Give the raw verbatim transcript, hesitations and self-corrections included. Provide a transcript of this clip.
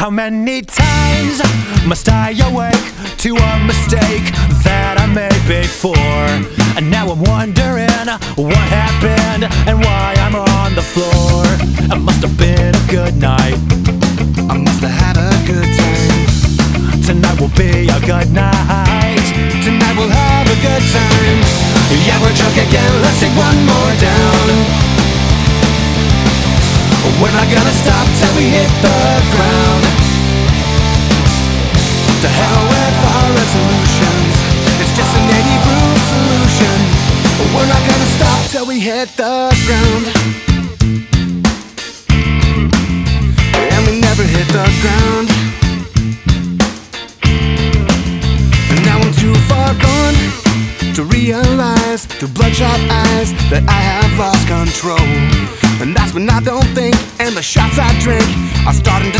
How many times must I awake to a mistake that I made before? And now I'm wondering what happened and why I'm on the floor. It must have been a good night. I must have had a good time. Tonight will be a good night. Tonight we'll have a good time. Yeah, we're drunk again, let's take one more down. We're not gonna stop till we hit the ground. To hell with our resolutions, it's just an eighty proof solution. We're not gonna stop till we hit the ground. And we never hit the ground. And now I'm too far gone to realize through bloodshot eyes that I have lost control. And that's when I don't think, and the shots I drink are starting to